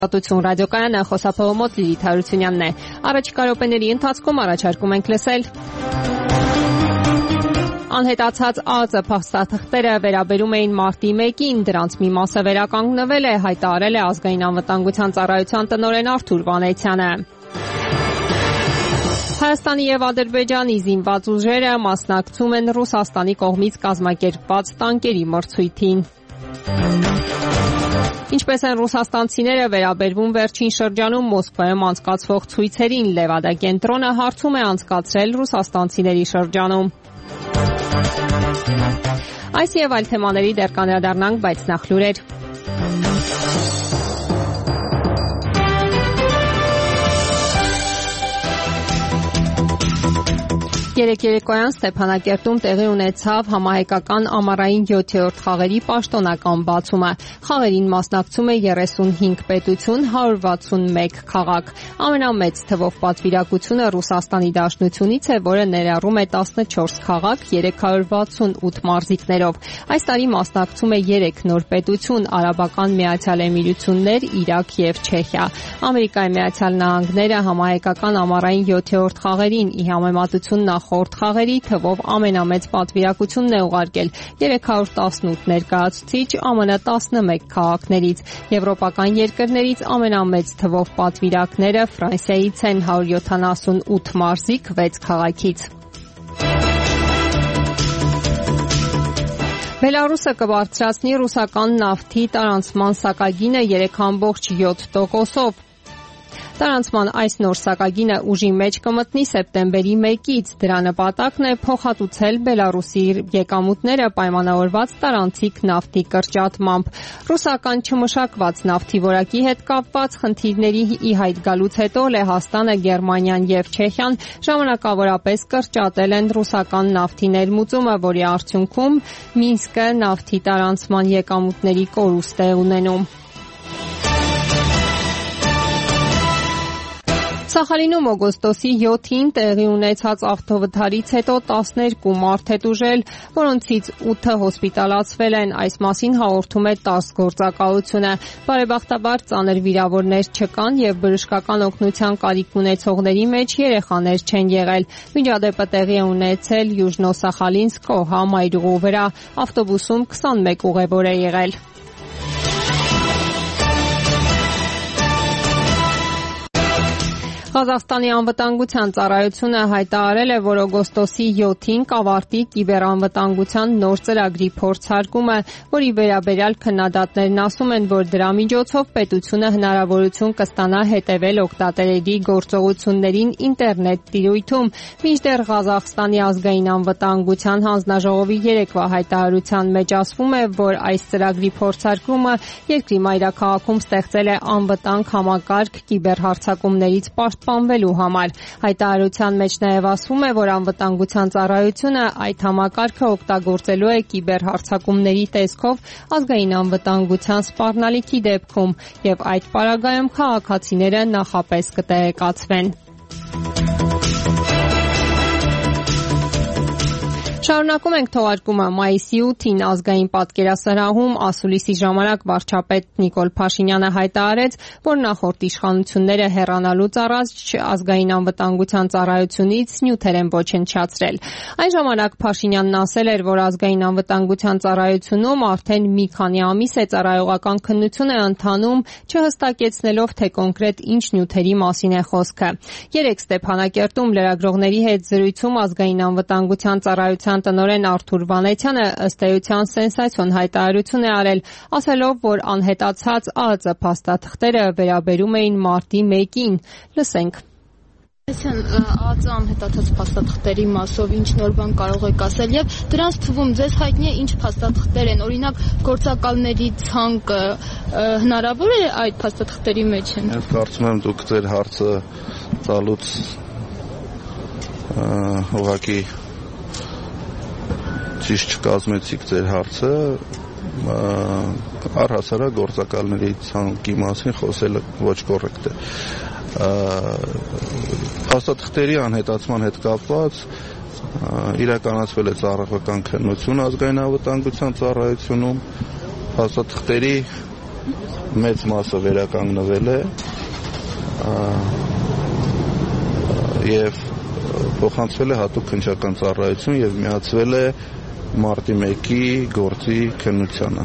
Պատություն ռադիոկայանը խոսափողոմոտ Լիլիթ Հարությունյանն է։ Առաջիկա րոպեների ընթացքում առաջարկում ենք լսել անհետացած ԱԾ փաստաթղթերը վերաբերում էին մարտի 1-ին, դրանց մի մասը վերականգնվել է, հայտարարել է Ազգային անվտանգության ծառայության տնօրեն Արթուր Վանեցյանը։ Հայաստանի եւ Ադրբեջանի զինված ուժերը մասնակցում են Ռուսաստանի կողմից կազմակերպված տանկերի մրցույթին։ Ինչպես են ռուսաստանցիները վերաբերվում վերջին շրջանում Մոսկվայում անցկացվող ցույցերին, Լևադա կենտրոնը հարցում է անցկացրել ռուսաստանցիների շրջանում։ Այս եւ այլ թեմաների դեռ կանդրադառնանք, բայց նախ լուրեր։ Երեկոյան Ստեփանակերտում տեղի ունեցավ համահայկական ամառային 7-րդ խաղերի պաշտոնական բացումը։ Խաղերին մասնակցում է 35 պետություն, 161 քաղաք։ Ամենամեծ թվով պատվիրակությունը Ռուսաստանի Դաշնությունից է, որը ներառում է 14 քաղաք 368 մարզիկներով։ Այս տարի մասնակցում է 3 նոր պետություն՝ Արաբական Միացյալ Էմիրություններ, Իրաք եւ Չեխիա։ Ամերիկայի Միացյալ Նահանգները համահայկական ամառային 7-րդ խաղերին ի համեմատություն նախորդ խաղերի թվով ամենամեծ պատվիրակությունն է ուղարկել 318 ներկայացուցիչ ԱՄՆ 11 քաղաքներից։ Եվրոպական երկրներից ամենամեծ թվով պատվիրակները Ֆրանսիայից են 178 մարզիկ 6 քաղաքից։ Բելարուսը կբարձրացնի ռուսական նավթի տարանցման սակագինը 3.7%-ով։ Տարանցման այս նոր սակագինը ուժի մեջ կմտնի սեպտեմբերի 1-ից։ Դրա նպատակն է փոխհատուցել Բելարուսի եկամուտները պայմանավորված տարանցիկ նավթի կրճատմամբ։ Ռուսական չմշակված նավթի որակի հետ կապված խնդիրների ի հայտ գալուց հետո Լեհաստանը, Գերմանիան եւ Չեխիան ժամանակավորապես կրճատել են ռուսական նավթի ներմուծումը, որի արդյունքում Մինսկը նավթի տարանցման եկամուտների կորուստ է ունենում։ Սախալինում օգոստոսի 7-ին տեղի ունեցած ավտովթարից հետո 12 մարդ է տուժել, որոնցից 8-ը հոսպիտալացվել են, այս մասին հաղորդում է ՏԱՍՍ գործակալությունը։ Բարեբախտաբար ծանր վիրավորներ չկան եւ բժշկական օգնության կարիք ունեցողների մեջ երեխաներ չեն եղել։ Միջադեպը տեղի է ունեցել Յուժնո-Սախալինսկ համայրուղու վրա։ Ավտոբուսում 21 ուղևոր է եղել։ Ղազախստանի անվտանգության ծառայությունը հայտարարել է, որ օգոստոսի 7-ին կավարտի կիբերանվտանգության նոր ծրագրի փորձարկումը, որի վերաբերյալ քննադատներն ասում են, որ դրա միջոցով պետությունը հնարավորություն կստանա հետևել օգտատերերի գործողություններին ինտերնետ տիրույթում։ Մինչդեռ Ղազախստանի ազգային անվտանգության հանձնաժողովի երեկվա հայտարարության մեջ ասվում է, որ այս ծրագրի փորձարկումը երկրի մայրաքաղաքում ստեղծել է անվտանգ համակարգ կիբերհարձակումներից պաշտպանվելու համար։ Հայտարարության մեջ նաև ասվում է, որ անվտանգության ծառայությունը այդ համակարգը օգտագործելու է կիբերհարձակումների տեսքով ազգային անվտանգության սպառնալիքի դեպքում եւ այդ պարագայում քաղաքացիները նախապես կտեղեկացվեն։ Շարունակում ենք թողարկումը մայիսի 8-ին ազգային պատկերասրահում ասուլիսի ժամանակ վարչապետ Նիկոլ Փաշինյանը հայտարարեց, որ նախորդ իշխանությունները հեռանալուց առաջ ազգային անվտանգության ծառայությունից նյութեր են ոչնչացրել։ Այն ժամանակ Փաշինյանն ասել էր, որ ազգային անվտանգության ծառայությունում արդեն մի քանի ամիս է ծառայողական քննություն է ընթանում, չհստակեցնելով թե կոնկրետ ինչ նյութերի մասին է խոսքը։ Երեկ Ստեփանակերտում լրագրողների հետ զրույցում ազգային անվտանգության ծառայության տնօրեն Արթուր Վանեցյանը ըստ էության սենսացիոն հայտարարություն է արել, ասելով, որ անհետացած ԱԾ փաստաթղթերը վերաբերում էին մարտի 1-ին։ Լսենք։ ԱԾ անհետացած փաստաթղթերի մասով ինչ նոր բան կարող եք ասել եւ դրանց թվում ձեզ հայտնի է ինչ փաստաթղթեր են, օրինակ գործակալների ցանկը հնարավոր է այդ փաստաթղթերի մեջ են։ Ես կարծում եմ դուք ձեր հարցը տալուց ուղղակի ճիշտ չկազմեցիք ձեր հարցը, առհասարակ գործակալների ցանկի մասին խոսելը ոչ կոռեկտ է։ Փաստաթղթերի անհետացման հետ կապված իրականացվել է ծառայողական քննություն ազգային անվտանգության ծառայությունում, փաստաթղթերի մեծ մասը վերականգնվել է եւ փոխանցվել է հատուկ քննչական ծառայություն եւ միացվել է մարտի 1-ի գործի քննությանը։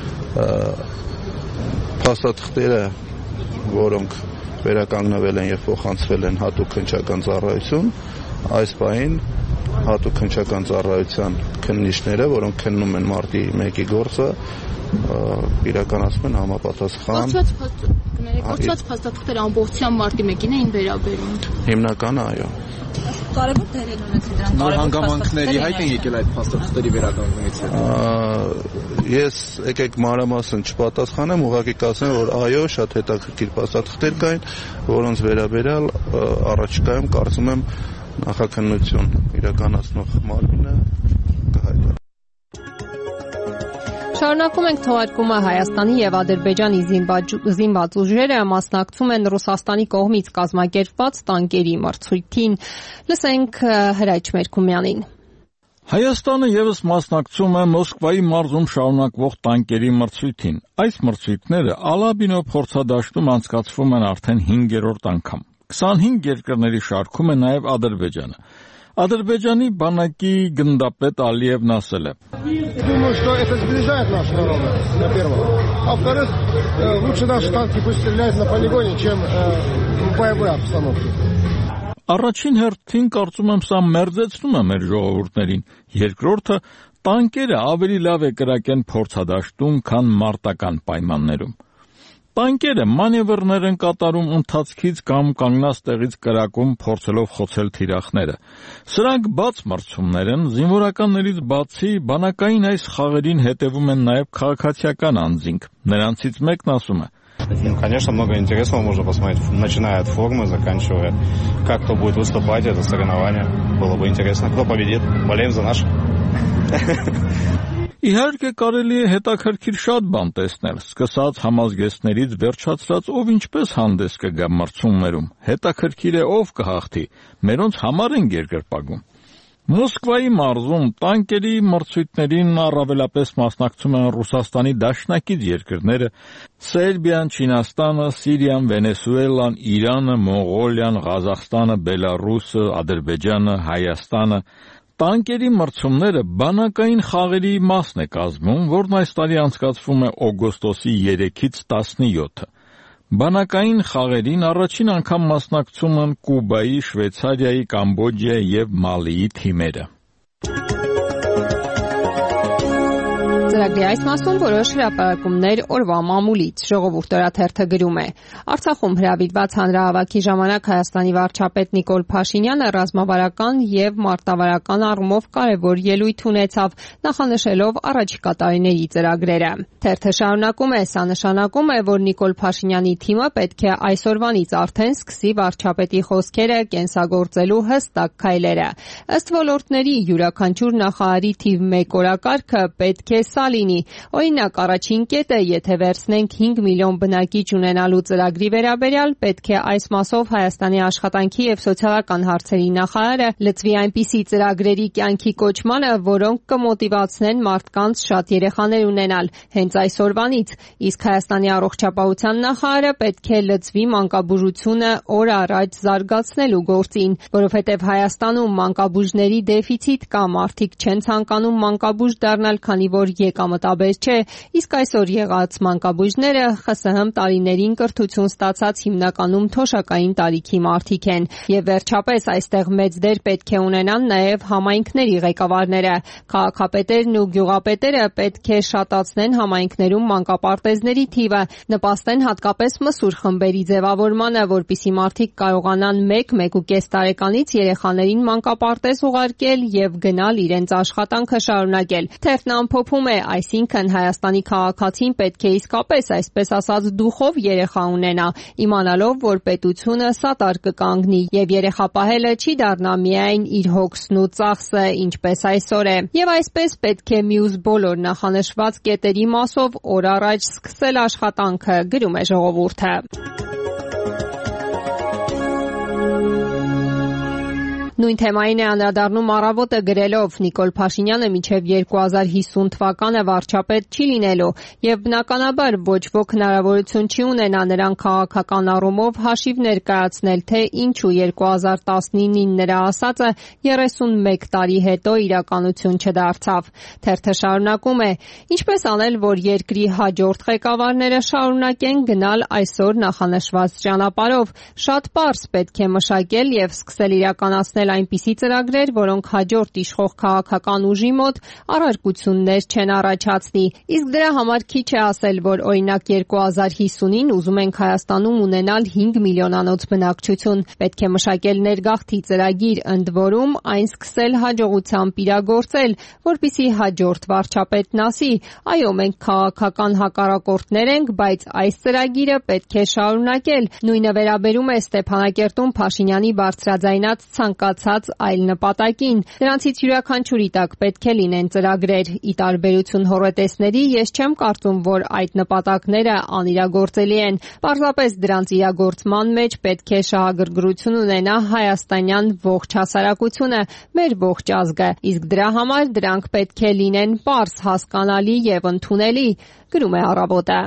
Փաստաթղթերը, որոնք վերականգնվել են եւ փոխանցվել են հատուկ քննչական ծառայություն, այս պահին հատուկ քննչական ծառայության քննիչները, որոնք քննում են մարտի 1-ի գործը, իրականացնում են համապատասխան։ Կորցված փաստաթղթերը ամբողջությամբ մարտի 1-ին էին վերաբերում։ Հիմնականը այո։ Կարևոր դեր են ունեցել դրանք։ Նոր հանգամանքների հայտ են եկել այդ փաստաթղթերի վերականգնումից հետո։ Ես եկեք մանրամասն չպատասխանեմ, ուղղակի կասեմ, որ այո, շատ հետաքրքիր փաստաթղթեր կային, որոնց վերաբերյալ առաջիկայում կարծում եմ նախաքննություն իրականացնող մարմինը կհայտարարի։ Շարունակում ենք թողարկումը Հայաստանի եւ Ադրբեջանի զինված ուժերը մասնակցում են Ռուսաստանի կողմից կազմակերպված տանկերի մրցույթին։ Լսենք Հրաչ Մերկումյանին։ Հայաստանը եւս մասնակցում է Մոսկվայի մարզում շարունակվող տանկերի մրցույթին։ Այս մրցույթները Ալաբինո փորձադաշտում անցկացվում են արդեն 5-րդ անգամ։ 25 երկրների շարքում է նաեւ Ադրբեջանը։ Ադրբեջանի բանակի գնդապետ Ալիևն ասել է. Думаю, что это сближает наши народы, во-первых. А во-вторых, лучше наши танки пусть стреляют на полигоне, чем в боевой обстановке. Առաջին հերթին կարծում եմ սա մերձեցնում է մեր ժողովուրդներին։ Երկրորդը, տանկերը ավելի լավ է կրակեն փորձադաշտում, քան մարտական պայմաններում։ Տանկերը մանևրներ են կատարում ընթացքից կամ կանգնած տեղից կրակում փորձելով խոցել թիրախները։ Սրանք բաց մրցումներ են, զինվորականներից բացի բանակային այս խաղերին հետևում են նաև քաղաքացիական անձինք։ Նրանցից մեկն ասում է. Конечно, много интересного можно посмотреть, начиная от формы, заканчивая, как кто будет выступать, это соревнование. Было бы интересно, кто победит. Болеем за наш. Իհարկե կարելի է հետաքրքիր շատ բան տեսնել, սկսած համազգեստներից վերջացրած ով ինչպես հանդես կգա մրցումներում, հետաքրքիր է ով կհաղթի, մերոնց համար են երկրպագում։ Մոսկվայի մարզում տանկերի մրցույթներին առավելապես մասնակցում են Ռուսաստանի դաշնակից երկրները՝ Սերբիան, Չինաստանը, Սիրիան, Վենեսուելան, Իրանը, Մոնղոլիան, Ղազախստանը, Բելարուսը, Ադրբեջանը, Հայաստանը։ Տանկերի մրցումները բանակային խաղերի մասն է կազմում, որն այս տարի անցկացվում է օգոստոսի 3-ից 17-ը։ Բանակային խաղերին առաջին անգամ մասնակցում են Կուբայի, Շվեյցարիայի, Կամբոջայի եւ Մալիի թիմերը։ Ծրագրի այս մասում որոշ հրապարակումներ օրվա մամուլից ժողովուրդ օրաթերթը գրում է. Արցախում հրավիրված հանրահավաքի ժամանակ Հայաստանի վարչապետ Նիկոլ Փաշինյանը ռազմավարական եւ մարտավարական առումով կարևոր ելույթ ունեցավ, նախանշելով առաջիկա տարիների ծրագրերը։ Թերթը շարունակում է. Սա նշանակում է, որ Նիկոլ Փաշինյանի թիմը պետք է այսօրվանից արդեն սկսի վարչապետի խոսքերը կենսագործելու հստակ քայլերը։ Ըստ ոլորտների յուրաքանչյուր նախարարի թիվ 1 օրակարգը պետք է սա լինի։ Օրինակ, առաջին կետը, եթե վերցնենք 5 միլիոն բնակիչ ունենալու ծրագրի վերաբերյալ, պետք է այս մասով Հայաստանի աշխատանքի եւ սոցիալական հարցերի նախարարը լծվի այնպիսի ծրագրերի կյանքի կոչմանը, որոնք կմոտիվացնեն մարդկանց շատ երեխաներ ունենալ հենց այսօրվանից, իսկ Հայաստանի առողջապահության նախարարը պետք է լծվի մանկաբուժությունը օր առաջ զարգացնելու գործին, որովհետեւ Հայաստանում մանկաբույժների դեֆիցիտ կա, մարդիկ չեն ցանկանում մանկաբույժ դառնալ, քանի որ եկամտաբեր չէ, իսկ այսօր եղած մանկաբույժները ԽՍՀՄ տարիներին կրթություն ստացած հիմնականում թոշակային տարիքի մարդիկ են։ Եվ վերջապես այստեղ մեծ դեր պետք է ունենան նաև համայնքների ղեկավարները։ Քաղաքապետերն ու գյուղապետերը պետք է շատացնեն համայնքներում մանկապարտեզների թիվը, նպաստեն հատկապես մսուր խմբերի ձևավորմանը, որպիսի մարդիկ կարողանան 1-1.5 տարեկանից երեխաներին մանկապարտեզ ուղարկել եւ գնալ իրենց աշխատանքը շարունակել։ Թերթն ամփոփում է, այսինքն Հայաստանի քաղաքացին պետք է իսկապես, այսպես ասած, դուխով երեխա ունենա, իմանալով, որ պետությունը սատար կկանգնի եւ երեխա պահելը չի դառնա միայն իր հոգսն ու ծախսը, ինչպես այսօր է։ Եվ այսպես պետք է մյուս բոլոր նախանշված կետերի մասով օր առաջ սկսել աշխատանքը, գրում է ժողովուրդը։ Նույն թեմային է անդրադառնում Առավոտը գրելով. Նիկոլ Փաշինյանը մինչև 2050 թվականը վարչապետ չի լինելու եւ բնականաբար ոչ ոք հնարավորություն չի ունենա նրան քաղաքական առումով հաշիվ ներկայացնել, թե ինչու 2019-ին նրա ասածը 31 տարի հետո իրականություն չդարձավ։ Թերթը շարունակում է. ինչպես անել, որ երկրի հաջորդ ղեկավարները շարունակեն գնալ այսօր նախանշված ճանապարհով։ Շատ պարզ պետք է մշակել եւ սկսել իրականացնել այնպիսի ծրագրեր, որոնք հաջորդ իշխող քաղաքական ուժի մոտ առարկություններ չեն առաջացնի։ Իսկ դրա համար քիչ է ասել, որ օրինակ 2050-ին ուզում ենք Հայաստանում ունենալ 5 միլիոնանոց բնակչություն։ Պետք է մշակել ներգաղթի ծրագիր, ընդ որում այն սկսել հաջողությամբ իրագործել, որպեսզի հաջորդ վարչապետն ասի. այո, մենք քաղաքական հակառակորդներ ենք, բայց այս ծրագիրը պետք է շարունակել։ Նույնը վերաբերում է Ստեփանակերտում Փաշինյանի բարձրաձայնած ցանկացած այլ նպատակին։ Դրանցից յուրաքանչյուրի տակ պետք է լինեն ծրագրեր։ Ի տարբերություն հոռետեսների, ես չեմ կարծում, որ այդ նպատակները անիրագործելի են։ Պարզապես դրանց իրագործման մեջ պետք է շահագրգռություն ունենա հայաստանյան ողջ հասարակությունը, մեր ողջ ազգը։ Իսկ դրա համար դրանք պետք է լինեն պարզ, հասկանալի եւ ընդունելի, գրում է Առավոտը։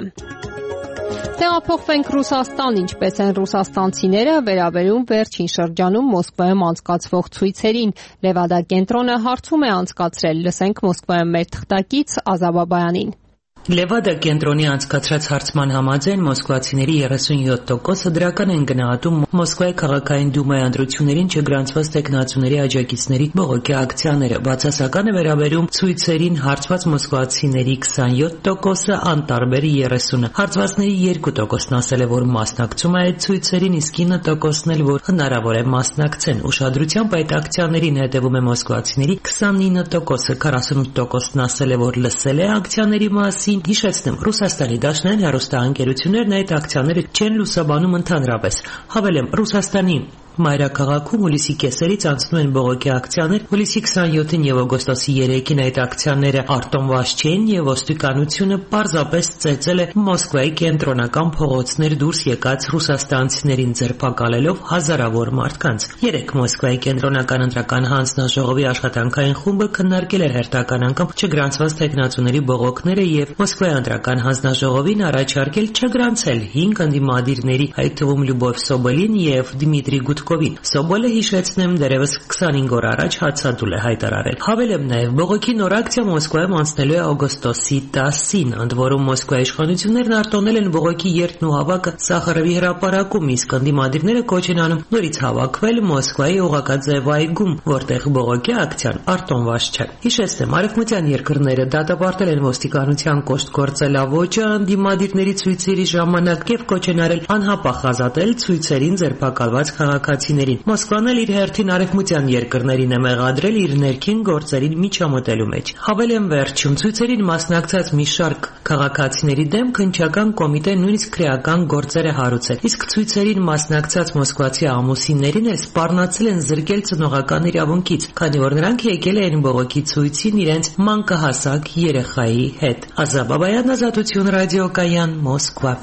Տեղափոխվենք Ռուսաստան, ինչպես են ռուսաստանցիները վերաբերում վերջին շրջանում Մոսկվայում անցկացվող ցույցերին։ Լևադա կենտրոնը հարցում է անցկացրել։ Լսենք Մոսկվայում մեր թղթակից Ազա Բաբայանին։ Լևադա կենտրոնի անցկացրած հարցման համաձայն մոսկվացիների 37%-ը դրական են գնահատում Մոսկվայի քաղաքային դումայի ընտրություններին չգրանցված տեխնացուների աջակիցների բողոքի ակցիաները։ Բացասականը վերաբերում ցույցերին հարցված մոսկվացիների 27%-ը, անտարբերը 30%-ը։ Հարցվածների 2%-ն ասել է, որ մասնակցում է այդ ցույցերին, իսկ 9%-ն էլ, որ հնարավոր է մասնակցեն։ Ուշադրությամբ այդ ակցիաներին հետևում է մոսկվացիների 29%-ը, 48%-ն ասել է, որ լսել է ակցիաների մասին։ Հիշեցնեմ, Ռուսաստանի դաշնային հեռուստաընկերություններն այդ ակցիաները չեն լուսաբանում ընդհանրապես։ Հավելեմ, Ռուսաստանի մայրաքաղաքում հուլիսի կեսերից անցնում են բողոքի ակցիաներ, հուլիսի 27-ին եւ օգոստոսի 3-ին այդ ակցիաները արտոնված չէին եւ ոստիկանությունը պարզապես ծեծել է Մոսկվայի կենտրոնական փողոցներ դուրս եկած ռուսաստանցիներին ձերբակալելով հազարավոր մարդկանց։ 3 Մոսկվայի կենտրոնական ընտրական հանձնաժողովի աշխատանքային խումբը քննարկել էր հերթական անգամ չգրանցված տեխնացուների բողոքները եւ Մոսկվայի ընտրական հանձնաժողովին առաջարկել չգրանցել 5 ընդդիմադիրների, այդ թվում Լյուբով Սոբոլին եւ Դմիտրի Սոբոլը, հիշեցնեմ, դերևս 25 օր առաջ հացադուլ է հայտարարել։ Հավելեմ նաև, բողոքի նոր ակցիա Մոսկվայում անցնելու է օգոստոսի 10-ին, ընդ որում Մոսկվայի իշխանություններն արտոնել են բողոքի երթն ու հավաքը Սախարովի հրապարակում, իսկ ընդդիմադիրները կոչ են անում նորից հավաքվել Մոսկվայի Օղակաձև այգում, որտեղ բողոքի ակցիան արտոնված չէ։ Հիշեցնեմ, արևմտյան երկրները դատապարտել են ոստիկանության կոշտ գործելավոճը ընդդիմադիրների ցույցերի ժամանակ եւ կոչ են արել անհապաղ ազատել ցույցերին ձերբակալված քաղաքացիներին։ Մոսկվան էլ իր հերթին արևմտյան երկրներին է մեղադրել իր ներքին գործերին միջամտելու մեջ։ Հավելեմ, վերջում ցույցերին մասնակցած մի շարք քաղաքացիների դեմ քննչական կոմիտեն նույնիսկ քրեական գործեր է հարուցել։ Իսկ ցույցերին մասնակցած մոսկվացի ամուսիններին էլ սպառնացել են զրկել ծնողական իրավունքից, քանի որ նրանք եկել էին բողոքի ցույցին իրենց մանկահասակ երեխայի հետ։ Ազա Բաբայան, Ազատություն ռադիոկայան, Մոսկվա։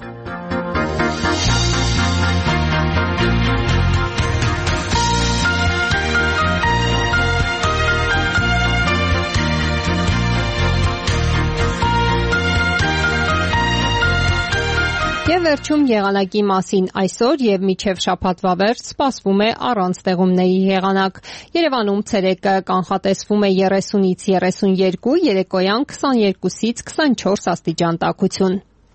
Եվ վերջում եղանակի մասին այսօր եւ մինչեւ շաբաթվա վերջ սպասվում է առանց ձեղումների եղանակ։ Երևանում ցերեկը կանխատեսվում է 30-ից 32, երեկոյան 22-ից 24 աստիճան տաքություն։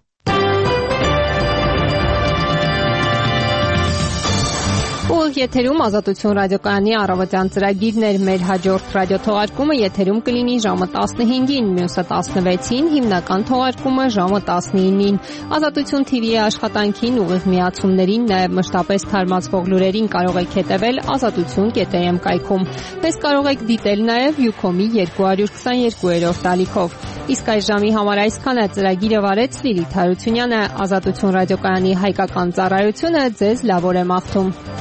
Ուղիղ եթերում Ազատություն ռադիոկայանի առավոտյան ծրագիրն էր։ Մեր հաջորդ ռադիոթողարկումը եթերում կլինի ժամը 15-ին, մյուսը 16-ին, հիմնական թողարկումը ժամը 19-ին։ Ազատություն TV-ի աշխատանքին, ուղիղ միացումներին, նաև մշտապես թարմացվող լուրերին կարող եք հետևել azatutun.am կայքում։ Մեզ կարող եք դիտել նաև Ucom-ի 222-րդ ալիքով։ Իսկ այս ժամի համար այսքանը։ Ծրագիրը վարեց Լիլիթ Հարությունյանը։ Ազատություն ռադիոկայանի հայկական ծառայությունը ձեզ լավ օր է մաղթում։